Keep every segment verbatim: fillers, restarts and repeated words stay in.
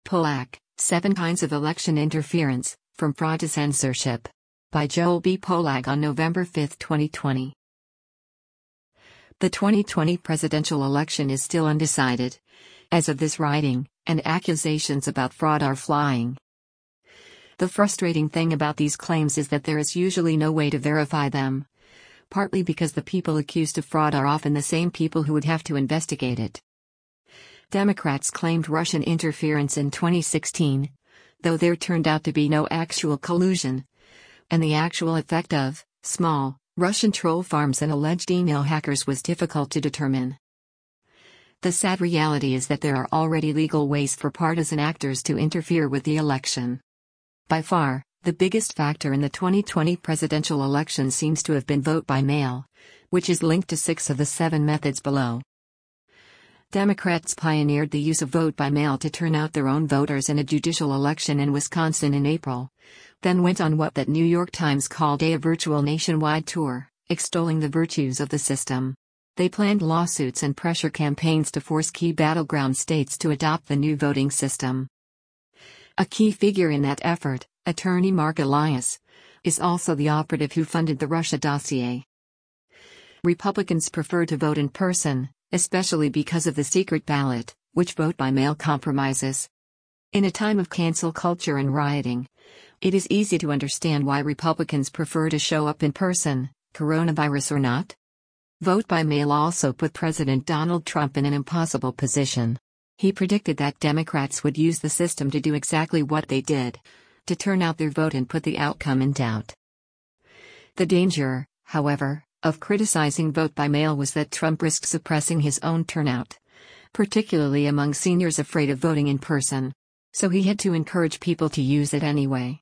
Polak, Seven Kinds of Election Interference, From Fraud to Censorship. By Joel B. Polak on November fifth, twenty twenty. The twenty twenty presidential election is still undecided. As of this writing, and accusations about fraud are flying. The frustrating thing about these claims is that there is usually no way to verify them. Partly because the people accused of fraud are often the same people who would have to investigate it. Democrats claimed Russian interference in twenty sixteen, though there turned out to be no actual collusion. And the actual effect of small Russian troll farms and alleged email hackers was difficult to determine. The sad reality is that there are already legal ways for partisan actors to interfere with the election. By far, the biggest factor in the twenty twenty presidential election seems to have been vote by mail, which is linked to six of the seven methods below. Democrats pioneered the use of vote by mail to turn out their own voters in a judicial election in Wisconsin in April, then went on what that New York Times called a virtual nationwide tour, extolling the virtues of the system. They planned lawsuits and pressure campaigns to force key battleground states to adopt the new voting system. A key figure in that effort, attorney Mark Elias, is also the operative who funded the Russia dossier. Republicans prefer to vote in person, especially because of the secret ballot, which vote by mail compromises. In a time of cancel culture and rioting, it is easy to understand why Republicans prefer to show up in person, coronavirus or not. Vote by mail also put President Donald Trump in an impossible position. He predicted that Democrats would use the system to do exactly what they did, to turn out their vote and put the outcome in doubt. The danger, however, of criticizing vote by mail was that Trump risked suppressing his own turnout, particularly among seniors afraid of voting in person. So he had to encourage people to use it anyway.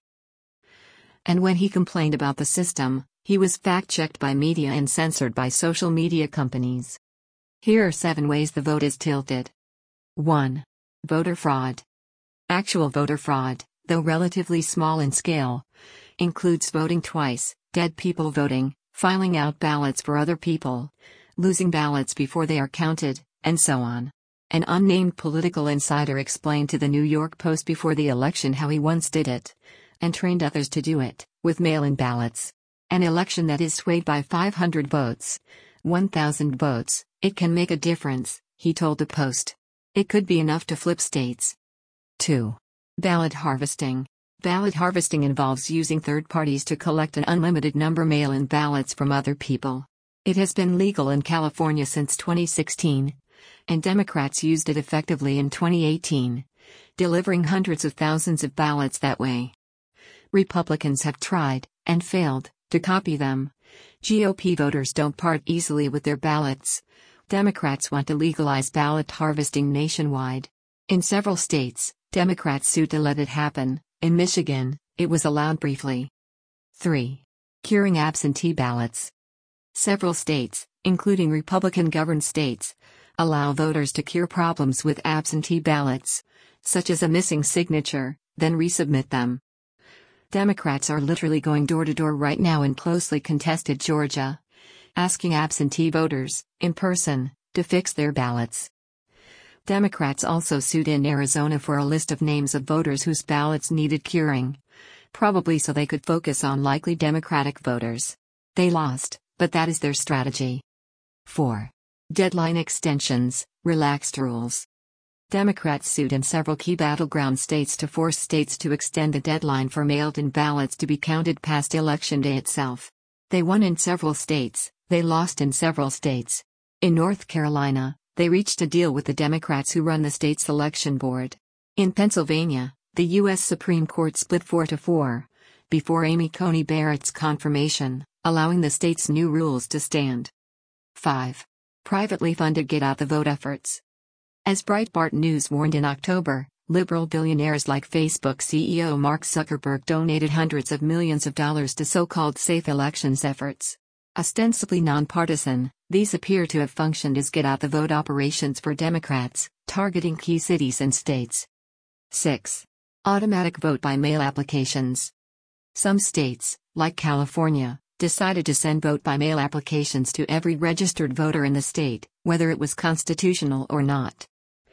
And when he complained about the system, he was fact-checked by media and censored by social media companies. Here are seven ways the vote is tilted. one. Voter fraud. Actual voter fraud, though relatively small in scale, includes voting twice, dead people voting, filing out ballots for other people, losing ballots before they are counted, and so on. An unnamed political insider explained to the New York Post before the election how he once did it, and trained others to do it, with mail-in ballots. An election that is swayed by five hundred votes, one thousand votes, it can make a difference, he told the Post. It could be enough to flip states. two. Ballot harvesting. Ballot harvesting involves using third parties to collect an unlimited number mail-in ballots from other people. It has been legal in California since twenty sixteen, and Democrats used it effectively in twenty eighteen, delivering hundreds of thousands of ballots that way. Republicans have tried, and failed, to copy them. G O P voters don't part easily with their ballots. Democrats want to legalize ballot harvesting nationwide. In several states, Democrats sued to let it happen. In Michigan, it was allowed briefly. three. Curing absentee ballots. Several states, including Republican-governed states, allow voters to cure problems with absentee ballots, such as a missing signature, then resubmit them. Democrats are literally going door to door right now in closely contested Georgia, asking absentee voters, in person, to fix their ballots. Democrats also sued in Arizona for a list of names of voters whose ballots needed curing, probably so they could focus on likely Democratic voters. They lost, but that is their strategy. four. Deadline extensions, relaxed rules. Democrats sued in several key battleground states to force states to extend the deadline for mailed-in ballots to be counted past Election Day itself. They won in several states, they lost in several states. In North Carolina, they reached a deal with the Democrats who run the state's election board. In Pennsylvania, the U S Supreme Court split four to four, before Amy Coney Barrett's confirmation, allowing the state's new rules to stand. five. Privately funded get-out-the-vote efforts. As Breitbart News warned in October, liberal billionaires like Facebook C E O Mark Zuckerberg donated hundreds of millions of dollars to so-called safe elections efforts. Ostensibly nonpartisan, these appear to have functioned as get-out-the-vote operations for Democrats, targeting key cities and states. six. Automatic vote-by-mail applications. Some states, like California, decided to send vote-by-mail applications to every registered voter in the state, whether it was constitutional or not.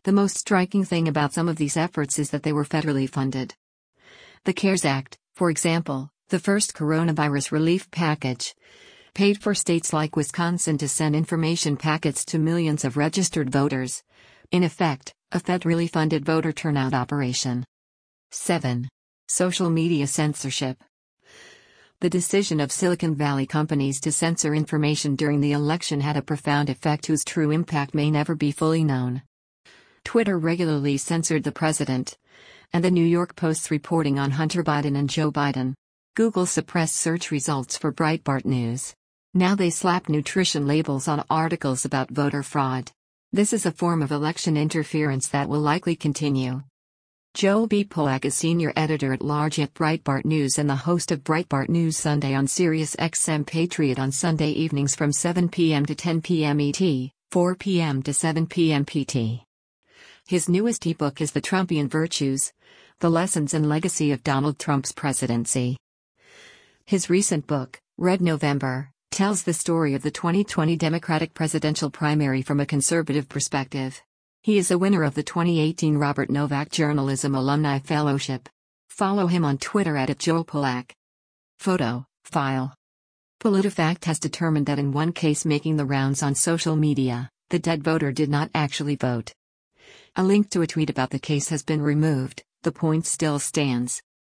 The most striking thing about some of these efforts is that they were federally funded. The CARES Act, for example, the first coronavirus relief package, paid for states like Wisconsin to send information packets to millions of registered voters. In effect, a federally funded voter turnout operation. seven. Social media censorship. The decision of Silicon Valley companies to censor information during the election had a profound effect whose true impact may never be fully known. Twitter regularly censored the president, and the New York Post's reporting on Hunter Biden and Joe Biden. Google suppressed search results for Breitbart News. Now they slap nutrition labels on articles about voter fraud. This is a form of election interference that will likely continue. Joel B. Pollack is senior editor-at-large at Breitbart News and the host of Breitbart News Sunday on Sirius X M Patriot on Sunday evenings from seven p m to ten p m E T, four p m to seven p m P T. His newest ebook is The Trumpian Virtues: The Lessons and Legacy of Donald Trump's Presidency. His recent book, Red November, tells the story of the twenty twenty Democratic presidential primary from a conservative perspective. He is a winner of the twenty eighteen Robert Novak Journalism Alumni Fellowship. Follow him on Twitter at @JoelPollack. Photo, file. PolitiFact has determined that in one case making the rounds on social media, the dead voter did not actually vote. A link to a tweet about the case has been removed. The point still stands.